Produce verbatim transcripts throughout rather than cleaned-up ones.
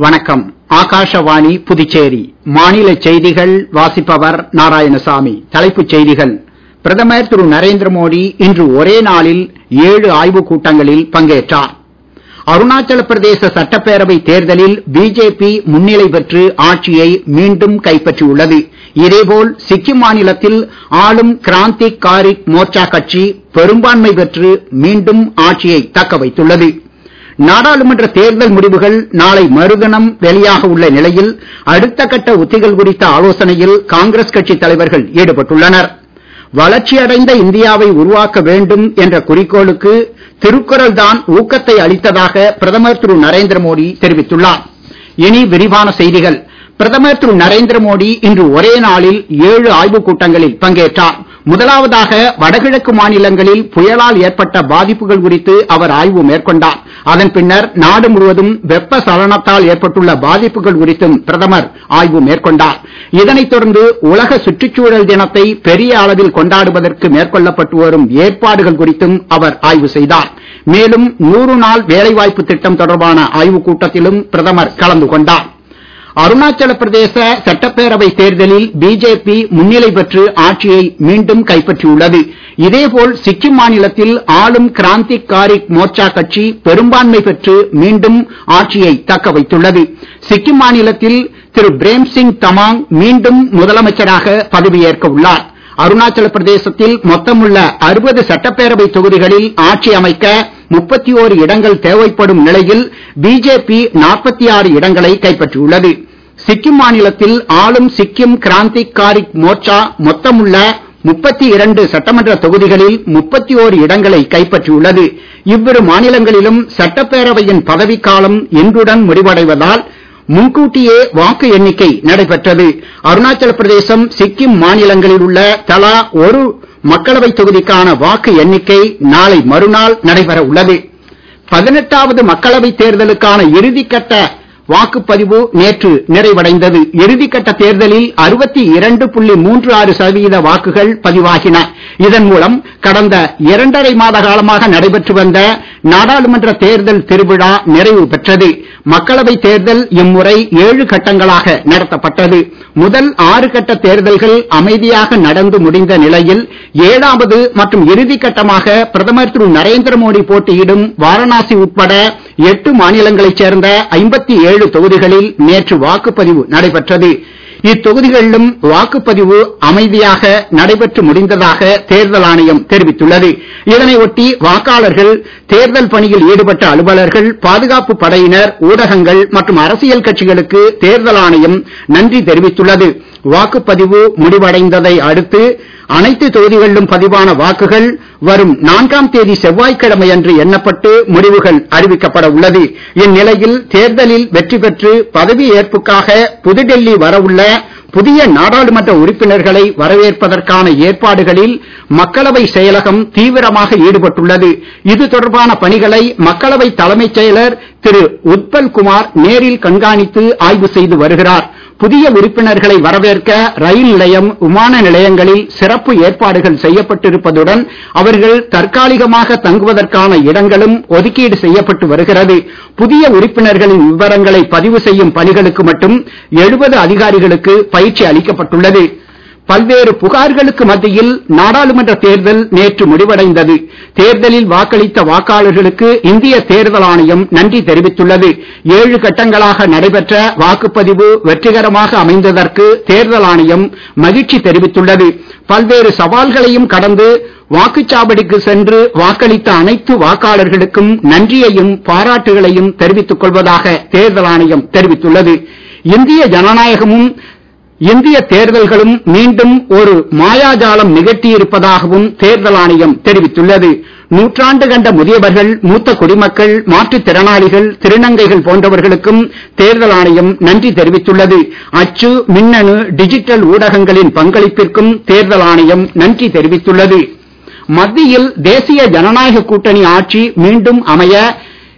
வணக்கம். ஆகாஷவாணி புதுச்சேரி. மாநில செய்திகள் வாசிப்பவர் நாராயணசாமி. தலைப்புச் செய்திகள். பிரதமர் திரு நரேந்திர மோடி இன்று ஒரே நாளில் ஏழு ஆய்வுக் கூட்டங்களில் பங்கேற்றார். அருணாச்சல பிரதேச சட்டப்பேரவை தேர்தலில் பிஜேபி முன்னிலை பெற்று ஆட்சியை மீண்டும் கைப்பற்றியுள்ளது. இதேபோல் சிக்கிம் மாநிலத்தில் ஆளும் கிராந்திக் காரிக் மோர்ச்சா கட்சி பெரும்பான்மை பெற்று மீண்டும் ஆட்சியை தக்க வைத்துள்ளது. நாடாளுமன்ற தேர்தல் முடிவுகள் நாளை மறுதினம் வெளியாக உள்ள நிலையில் அடுத்த கட்ட உத்திகள் குறித்த ஆலோசனையில் காங்கிரஸ் கட்சி தலைவர்கள் ஈடுபட்டுள்ளனர். வளர்ச்சியடைந்த இந்தியாவை உருவாக்க வேண்டும் என்ற குறிக்கோளுக்கு திருக்குறள் தான் ஊக்கத்தை அளித்ததாக பிரதமர் திரு நரேந்திர மோடி தெரிவித்துள்ளார். இனி விரிவான செய்திகள். பிரதமர் திரு நரேந்திர மோடி இன்று ஒரே நாளில் ஏழு ஆய்வுக் கூட்டங்களில் பங்கேற்றார். முதலாவதாக வடகிழக்கு மாநிலங்களில் புயலால் ஏற்பட்ட பாதிப்புகள் குறித்து அவர் ஆய்வு மேற்கொண்டார். அதன் பின்னர் நாடு முழுவதும் வெப்ப சலனத்தால் ஏற்பட்டுள்ள பாதிப்புகள் குறித்தும் பிரதமர் ஆய்வு மேற்கொண்டார். இதனைத் தொடர்ந்து உலக சுற்றுச்சூழல் தினத்தை பெரிய அளவில் கொண்டாடுவதற்கு மேற்கொள்ளப்பட்டு வரும் ஏற்பாடுகள் குறித்தும் அவர் ஆய்வு செய்தார். மேலும் நூறு நாள் வேலைவாய்ப்பு திட்டம் தொடர்பான ஆய்வுக் கூட்டத்திலும் பிரதமர் கலந்து கொண்டார். அருணாச்சல பிரதேச சட்டப்பேரவை தேர்தலில் பிஜேபி முன்னிலை பெற்று ஆட்சியை மீண்டும் கைப்பற்றியுள்ளது. இதேபோல் சிக்கிம் மாநிலத்தில் ஆளும் கிராந்திக் காரிக் மோர்ச்சா கட்சி பெரும்பான்மை பெற்று மீண்டும் ஆட்சியை தக்க வைத்துள்ளது. சிக்கிம் மாநிலத்தில் திரு பிரேம் சிங் தமாங் மீண்டும் முதலமைச்சராக பதவியேற்க உள்ளார். அருணாச்சல பிரதேசத்தில் மொத்தமுள்ள அறுபது சட்டப்பேரவை தொகுதிகளில் ஆட்சி அமைக்க முப்பத்தி ஓரு இடங்கள் தேவைப்படும் நிலையில் பிஜேபி நாற்பத்தி ஆறு இடங்களை கைப்பற்றியுள்ளது. சிக்கிம் மாநிலத்தில் ஆளும் சிக்கிம் கிராந்திக் காரிக் மோர்ச்சா மொத்தமுள்ள முப்பத்தி இரண்டு சட்டமன்ற தொகுதிகளில் முப்பத்தி ஓரு இடங்களை கைப்பற்றியுள்ளது. இவ்விரு மாநிலங்களிலும் சட்டப்பேரவையின் பதவிக்காலம் இன்றுடன் முடிவடைவதால் முன்கூட்டியே வாக்கு எண்ணிக்கை நடைபெற்றது. அருணாச்சல பிரதேசம் சிக்கிம் மாநிலங்களில் உள்ள தலா ஒரு மக்களவை தொகுதிக்கான வாக்கு எண்ணிக்கை நாளை மறுநாள் நடைபெற உள்ளது. பதினெட்டாவது மக்களவை தேர்தலுக்கான இறுதிக்கட்ட வாக்குப்பதிவு நேற்று நிறைவடைந்தது. இறுதிக்கட்ட தேர்தலில் அறுபத்தி இரண்டு புள்ளி மூன்று ஆறு சதவீத வாக்குகள் பதிவாகின. இதன் மூலம் கடந்த இரண்டரை மாத காலமாக நடைபெற்று வந்த நாடாளுமன்ற தேர்தல் திருவிழா நிறைவு பெற்றது. மக்களவை தேர்தல் இம்முறை ஏழு கட்டங்களாக நடத்தப்பட்டது. முதல் ஆறு கட்ட தேர்தல்கள் அமைதியாக நடந்து முடிந்த நிலையில் ஏழாவது மற்றும் இறுதி கட்டமாக பிரதமர் திரு நரேந்திர மோடி போட்டியிடும் வாரணாசி உட்பட எட்டு மாநிலங்களைச் சேர்ந்த ஐம்பத்தி ஏழு தொகுதிகளில் நேற்று வாக்குப்பதிவு நடைபெற்றது. இத்தொகுதிகளிலும் வாக்குப்பதிவு அமைதியாக நடைபெற்று முடிந்ததாக தேர்தல் ஆணையம் தெரிவித்துள்ளது. இதனை ஒட்டி வாக்காளர்கள், தேர்தல் பணியில் ஈடுபட்ட அலுவலர்கள், பாதுகாப்பு படையினர், ஊடகங்கள் மற்றும் அரசியல் கட்சிகளுக்கு தேர்தல் ஆணையம் நன்றி தெரிவித்துள்ளது. வாக்குப்பதிவு முடிவடைந்ததை அடுத்து அனைத்து தொகுதிகளிலும் பதிவான வாக்குகள் வரும் நான்காம் தேதி செவ்வாய்க்கிழமை அன்று எண்ணப்பட்டு முடிவுகள் அறிவிக்கப்பட உள்ளது. இந்நிலையில் தேர்தலில் வெற்றி பெற்று பதவி ஏற்புக்காக புதுடெல்லி வரவுள்ள புதிய நாடாளுமன்ற உறுப்பினர்களை வரவேற்பதற்கான ஏற்பாடுகளில் மக்களவை செயலகம் தீவிரமாக ஈடுபட்டுள்ளது. இது தொடர்பான பணிகளை மக்களவை தலைமைச் செயலர் திரு உத்பல் குமார் நேரில் கண்காணித்து ஆய்வு செய்து வருகிறார். புதிய உறுப்பினர்களை வரவேற்க ரயில் நிலையம், விமான நிலையங்களில் சிறப்பு ஏற்பாடுகள் செய்யப்பட்டிருப்பதுடன் அவர்கள் தற்காலிகமாக தங்குவதற்கான இடங்களும் ஒதுக்கீடு செய்யப்பட்டு வருகிறது. புதிய உறுப்பினர்களின் விவரங்களை பதிவு செய்யும் பணிகளுக்கு மட்டும் எழுபது அதிகாரிகளுக்கு பயிற்சி அளிக்கப்பட்டுள்ளது. பல்வேறு புகார்களுக்கு மத்தியில் நாடாளுமன்ற தேர்தல் நேற்று முடிவடைந்தது. தேர்தலில் வாக்களித்த வாக்காளர்களுக்கு இந்திய தேர்தல் ஆணையம் நன்றி தெரிவித்துள்ளது. ஏழு கட்டங்களாக நடைபெற்ற வாக்குப்பதிவு வெற்றிகரமாக அமைந்ததற்கு தேர்தல் ஆணையம் மகிழ்ச்சி தெரிவித்துள்ளது. பல்வேறு சவால்களையும் கடந்து வாக்குச்சாவடிக்கு சென்று வாக்களித்த அனைத்து வாக்காளர்களுக்கும் நன்றியையும் பாராட்டுகளையும் தெரிவித்துக் கொள்வதாக தேர்தல் ஆணையம் தெரிவித்துள்ளது. இந்திய ஜனநாயகமும் இந்திய தேர்தல்களும் மீண்டும் ஒரு மாயாஜாலம் நிகழ்த்தியிருப்பதாகவும் தேர்தல் ஆணையம் தெரிவித்துள்ளது. நூற்றாண்டு கண்ட முதியவர்கள், மூத்த குடிமக்கள், மாற்றுத் திறனாளிகள், திருநங்கைகள் போன்றவர்களுக்கும் தேர்தல் ஆணையம் நன்றி தெரிவித்துள்ளது. அச்சு, மின்னணு, டிஜிட்டல் ஊடகங்களின் பங்களிப்பிற்கும் தேர்தல் ஆணையம் நன்றி தெரிவித்துள்ளது. மத்தியில் தேசிய ஜனநாயக கூட்டணி ஆட்சி மீண்டும் அமைய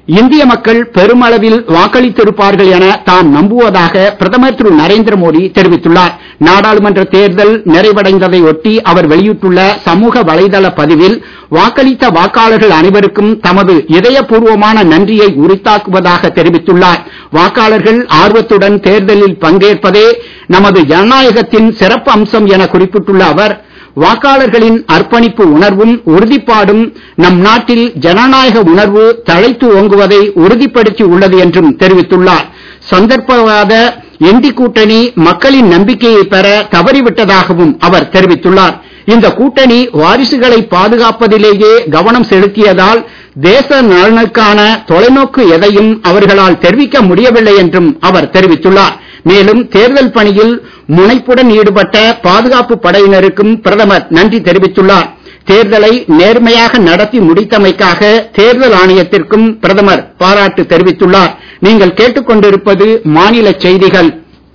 இந்திய மக்கள் பெருமளவில் வாக்களித்திருப்பார்கள் என தாம் நம்புவதாக பிரதமர் திரு நரேந்திர மோடி தெரிவித்துள்ளார். நாடாளுமன்ற தேர்தல் நிறைவடைந்ததை ஒட்டி அவர் வெளியிட்டுள்ள சமூக வலைதள பதிவில் வாக்களித்த வாக்காளர்கள் அனைவருக்கும் தமது இதயபூர்வமான நன்றியை உரித்தாக்குவதாக தெரிவித்துள்ளார். வாக்காளர்கள் ஆர்வத்துடன் தேர்தலில் பங்கேற்பதே நமது ஜனநாயகத்தின் சிறப்பு அம்சம் என குறிப்பிட்டுள்ள அவர், வாக்காளர்களின் அர்ப்பணிப்பு உணர்வும் உறுதிப்பாடும் நம் நாட்டில் ஜனநாயக உணர்வு தழைத்து ஓங்குவதை உறுதிப்படுத்தி உள்ளது என்றும் தெரிவித்துள்ளார். சந்தர்ப்பவாத என்டி கூட்டணி மக்களின் நம்பிக்கையை பெற தவறிவிட்டதாகவும் அவர் தெரிவித்துள்ளார். இந்த கூட்டணி வாரிசுகளை பாதுகாப்பதிலேயே கவனம் செலுத்தியதால் தேச நலனுக்கான தொலைநோக்கு எதையும் அவர்களால் தெரிவிக்க முடியவில்லை என்றும் அவர் தெரிவித்துள்ளார். மேலும் தேர்தல் பணியில் முனைப்புடன் ஈடுபட்ட பாதுகாப்பு படையினருக்கும் பிரதமர் நன்றி தெரிவித்துள்ளார். தேர்தலை நேர்மையாக நடத்தி முடித்தமைக்காக தேர்தல் ஆணையத்திற்கும் பிரதமர் பாராட்டு தெரிவித்துள்ளார். நீங்கள் கேட்டுக்கொண்டிருப்பது மாநில செய்திகள்.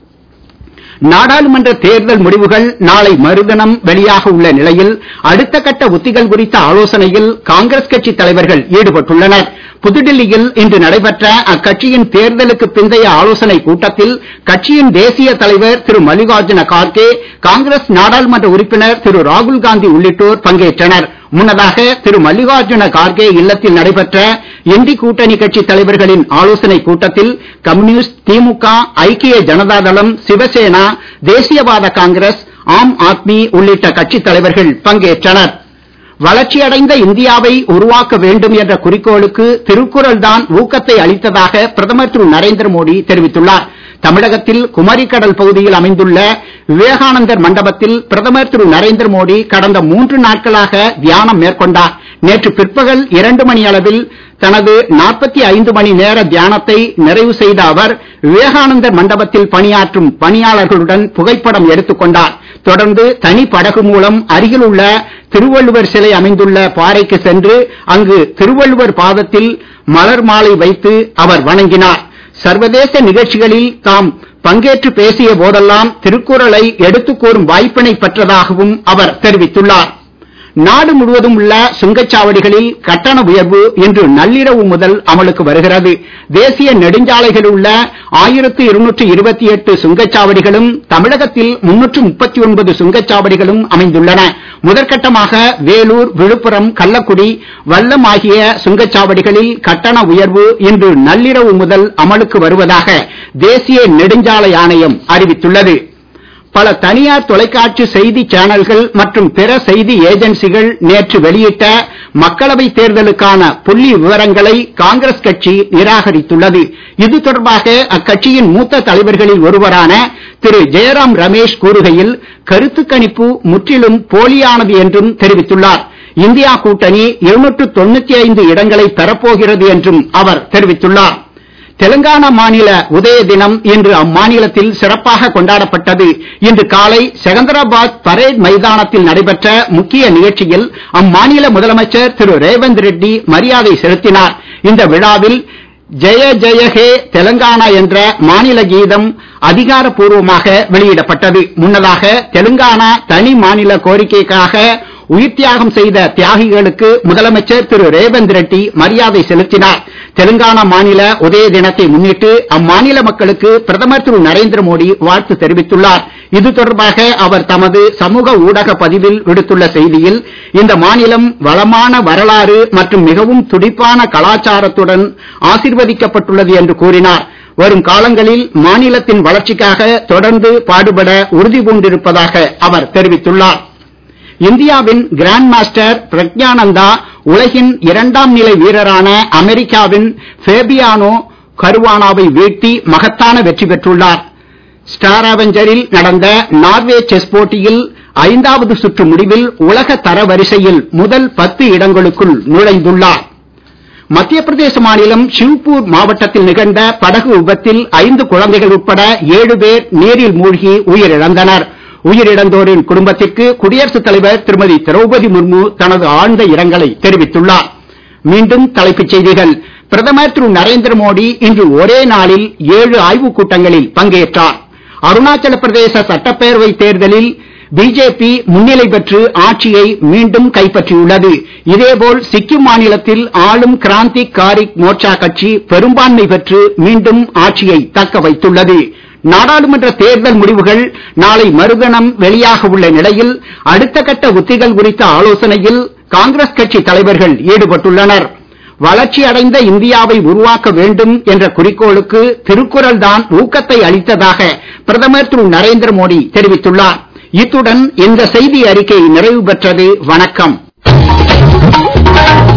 நாடாளுமன்ற தேர்தல் முடிவுகள் நாளை மறுதினம் வெளியாக உள்ள நிலையில் அடுத்த கட்ட உத்திகள் குறித்த ஆலோசனையில் காங்கிரஸ் கட்சி தலைவர்கள் ஈடுபட்டுள்ளனர். புதுடெல்லியில் இன்று நடைபெற்ற அக்கட்சியின் தேர்தலுக்கு பிந்தைய ஆலோசனை கூட்டத்தில் கட்சியின் தேசிய தலைவர் திரு மல்லிகார்ஜுன கார்கே, காங்கிரஸ் நாடாளுமன்ற உறுப்பினர் திரு ராகுல் காந்தி உள்ளிட்டோர் பங்கேற்றனர். முன்னதாக திரு மல்லிகார்ஜுன கார்கே இல்லத்தில் நடைபெற்ற இண்டி கூட்டணி கட்சி தலைவர்களின் ஆலோசனை கூட்டத்தில் கம்யூனிஸ்ட், திமுக, ஐக்கிய ஜனதா தளம், சிவசேனா, தேசியவாத காங்கிரஸ், ஆம் ஆத்மி உள்ளிட்ட கட்சி தலைவர்கள் பங்கேற்றனர். வளர்ச்சியடைந்த இந்தியாவை உருவாக்க வேண்டும் என்ற குறிக்கோளுக்கு திருக்குறள் தான் ஊக்கத்தை அளித்ததாக பிரதமர் திரு நரேந்திர மோடி தெரிவித்துள்ளார். தமிழகத்தில் குமரிக்கடல் பகுதியில் அமைந்துள்ள விவேகானந்தர் மண்டபத்தில் பிரதமர் திரு நரேந்திர மோடி கடந்த மூன்று நாட்களாக தியானம் மேற்கொண்டார். நேற்று பிற்பகல் இரண்டு மணி அளவில் தனது நாற்பத்தி ஐந்து மணி நேர தியானத்தை நிறைவு செய்த அவர் விவேகானந்தர் மண்டபத்தில் பணியாற்றும் பணியாளர்களுடன் புகைப்படம் எடுத்துக் கொண்டார். தொடர்ந்து தனி படகு மூலம் அருகில் உள்ள திருவள்ளுவர் சிலை அமைந்துள்ள பாறைக்கு சென்று அங்கு திருவள்ளுவர் பாதத்தில் மலர் மாலை வைத்து அவர் வணங்கினார். சர்வதேச நிகழ்ச்சிகளில் தாம் பங்கேற்று பேசிய போதெல்லாம் திருக்குறளை எடுத்துக் கூறும் வாய்ப்பினை பெற்றதாகவும் அவர் தெரிவித்துள்ளார். நாடு முழுவதும் உள்ள சுங்கச்சாவடிகளில் கட்டண உயர்வு இன்று நள்ளிரவு முதல் அமலுக்கு வருகிறது. தேசிய நெடுஞ்சாலைகளில் உள்ள ஆயிரத்து இருநூற்று இருபத்தி எட்டு சுங்கச்சாவடிகளும் தமிழகத்தில் முன்னூற்று முப்பத்தி ஒன்பது சுங்கச்சாவடிகளும் அமைந்துள்ளன. முதற்கட்டமாக வேலூர், விழுப்புரம், கள்ளக்குடி, வல்லம் ஆகிய சுங்கச்சாவடிகளில் கட்டண உயர்வு இன்று நள்ளிரவு முதல் அமலுக்கு வருவதாக தேசிய நெடுஞ்சாலை ஆணையம் அறிவித்துள்ளது. பல தனியார் தொலைக்காட்சி செய்தி சேனல்கள் மற்றும் பிற செய்தி ஏஜென்சிகள் நேற்று வெளியிட்ட மக்களவை தேர்தலுக்கான புள்ளி விவரங்களை காங்கிரஸ் கட்சி நிராகரித்துள்ளது. இது தொடர்பாக அக்கட்சியின் மூத்த தலைவர்களில் ஒருவரான திரு ஜெயராம் ரமேஷ் கூறுகையில், கருத்து கணிப்பு முற்றிலும் போலியானது என்றும் தெரிவித்துள்ளார். இந்தியா கூட்டணி இருநூற்று தொண்ணூத்தி ஐந்து இடங்களை பெறப்போகிறது என்றும் அவர் தெரிவித்துள்ளார். தெலுங்கானா மாநில உதய தினம் இன்று அம்மாநிலத்தில் சிறப்பாக கொண்டாடப்பட்டது. இன்று காலை செகந்தராபாத் பரேட் மைதானத்தில் நடைபெற்ற முக்கிய நிகழ்ச்சியில் அம்மாநில முதலமைச்சர் திரு ரேவந்த் ரெட்டி மரியாதை செலுத்தினார். இந்த விழாவில் ஜெய ஜெய ஹே தெலுங்கானா என்ற மாநில கீதம் அதிகாரப்பூர்வமாக வெளியிடப்பட்டது. முன்னதாக தெலுங்கானா தனி மாநில கோரிக்கைக்காக உயிர் தியாகம் செய்த தியாகிகளுக்கு முதலமைச்சர் திரு ரேவந்த் ரெட்டி மரியாதை செலுத்தினார். தெலுங்கானா மாநில உதய தினத்தை முன்னிட்டு அம்மாநில மக்களுக்கு பிரதமர் திரு நரேந்திர மோடி வாழ்த்து தெரிவித்துள்ளார். இது தொடர்பாக அவர் தமது சமூக ஊடக பதிவில் விடுத்துள்ள செய்தியில், இந்த மாநிலம் வளமான வரலாறு மற்றும் மிகவும் துடிப்பான கலாச்சாரத்துடன் ஆசீர்வதிக்கப்பட்டுள்ளது என்று கூறினார். வரும் காலங்களில் மாநிலத்தின் வளர்ச்சிக்காக தொடர்ந்து பாடுபட உறுதி பூண்டிருப்பதாக அவர் தெரிவித்துள்ளார். இந்தியாவின் கிராண்ட் மாஸ்டர் பிரக்ஞானந்தா உலகின் இரண்டாம் நிலை வீரரான அமெரிக்காவின் ஃபேபியானோ கருவானாவை வீழ்த்தி மகத்தான வெற்றி பெற்றுள்ளார். ஸ்டாராவெஞ்சரில் நடந்த நார்வே செஸ் போட்டியில் ஐந்தாவது சுற்று முடிவில் உலக தரவரிசையில் முதல் பத்து இடங்களுக்குள் நுழைந்துள்ளார். மத்திய பிரதேச மாநிலம் ஷிவ்பூர் மாவட்டத்தில் நிகழ்ந்த படகு விபத்தில் ஐந்து குழந்தைகள் உட்பட ஏழு பேர் நீரில் மூழ்கி உயிரிழந்தனர். உயிரிழந்தோரின் குடும்பத்திற்கு குடியரசுத் தலைவர் திருமதி திரௌபதி முர்மு தனது ஆழ்ந்த இரங்கலை தெரிவித்துள்ளார். மீண்டும் தலைப்புச் செய்திகள். பிரதமர் திரு நரேந்திர மோடி இன்று ஒரே நாளில் ஏழு ஆய்வுக் கூட்டங்களில் பங்கேற்றார். அருணாச்சல பிரதேச சட்டப்பேரவை தேர்தலில் பிஜேபி முன்னிலை பெற்று ஆட்சியை மீண்டும் கைப்பற்றியுள்ளது. இதேபோல் சிக்கிம் மாநிலத்தில் ஆளும் கிராந்திக் காரிக் மோர்ச்சா கட்சி பெரும்பான்மை பெற்று மீண்டும் ஆட்சியை தக்க வைத்துள்ளது. நாடாளுமன்ற தேர்தல் முடிவுகள் நாளை மறுதினம் வெளியாக உள்ள நிலையில் அடுத்த கட்ட உத்திகள் குறித்த ஆலோசனையில் காங்கிரஸ் கட்சி தலைவர்கள் ஈடுபட்டுள்ளனர். வளர்ச்சி அடைந்த இந்தியாவை உருவாக்க வேண்டும் என்ற குறிக்கோளுக்கு திருக்குறள் தான் ஊக்கத்தை அளித்ததாக பிரதமர் திரு நரேந்திர மோடி தெரிவித்துள்ளார். இத்துடன் இந்த செய்தி அறிக்கை நிறைவு பெற்றது. வணக்கம்.